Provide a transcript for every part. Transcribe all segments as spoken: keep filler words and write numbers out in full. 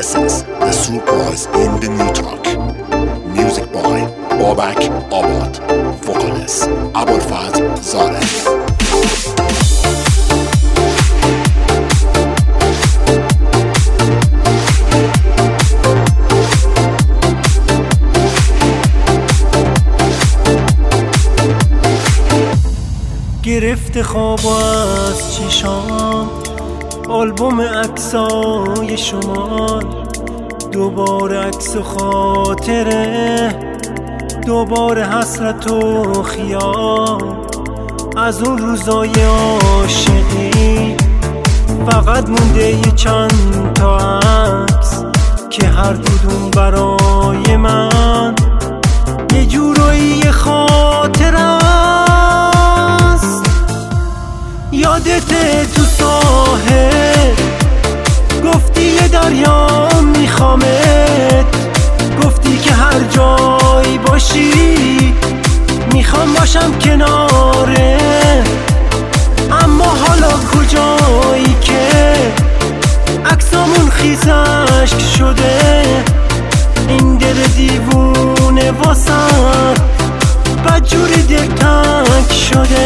This is the surprise in the new track. Music by Babak Abad. Vocalist Abulfaz Zareh. گرفته خواب از چشام آلبوم عکسای شمال، دوباره عکس و خاطره، دوباره حسرت و خیال از اون روزای عاشقی. فقط مونده یه چند تا عکس که هر کدوم برای من یه جورایی خاطره. یادته تو ساحل گفتی یه دریا میخوامت، گفتی که هر جایی باشی میخوام باشم کناره. اما حالا کجایی که عکسامون خیس اشک شده، این دل دیوونه واسم بدجوری دل تنگ شده.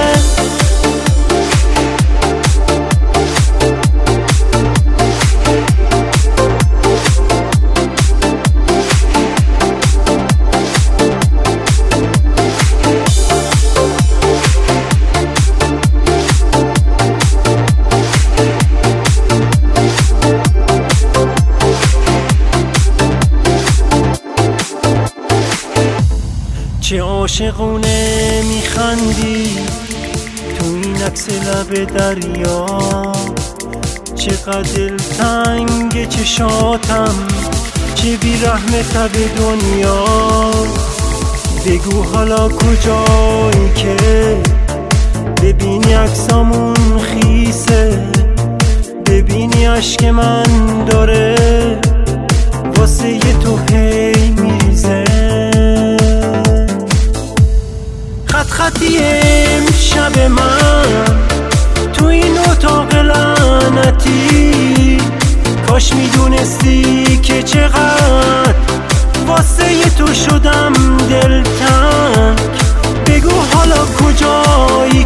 چه عاشقونه میخندی تو این عکس لب دریا، چقدر دلتنگ چشاتم، چه بیرحم تب دنیا. بگو حالا کجایی که ببینی عکسامون خیسه، ببینی عشق من داره واسه تو هی میریزه. خط خطی امشب من تو این اتاق لعنتی، کاش میدونستی که چقدر واسه تو شدم دلتنگ. بگو حالا کجایی